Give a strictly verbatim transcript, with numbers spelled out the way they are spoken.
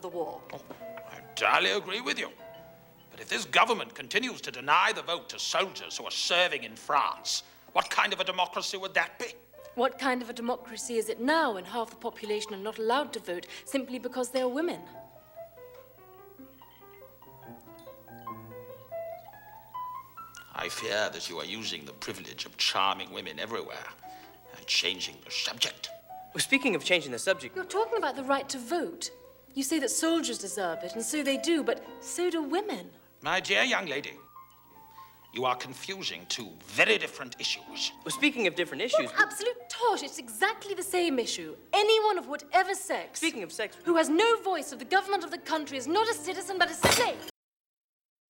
the war. Oh, I entirely agree with you. But if this government continues to deny the vote to soldiers who are serving in France, what kind of a democracy would that be? What kind of a democracy is it now when half the population are not allowed to vote simply because they are women? I fear that you are using the privilege of charming women everywhere and changing the subject. Well, speaking of changing the subject... You're talking about the right to vote. You say that soldiers deserve it, and so they do, but so do women. My dear young lady, you are confusing two very different issues. Well, speaking of different issues... What absolute tosh! It's exactly the same issue. Anyone of whatever sex... Speaking of sex... who has no voice of the government of the country is not a citizen, but a slave.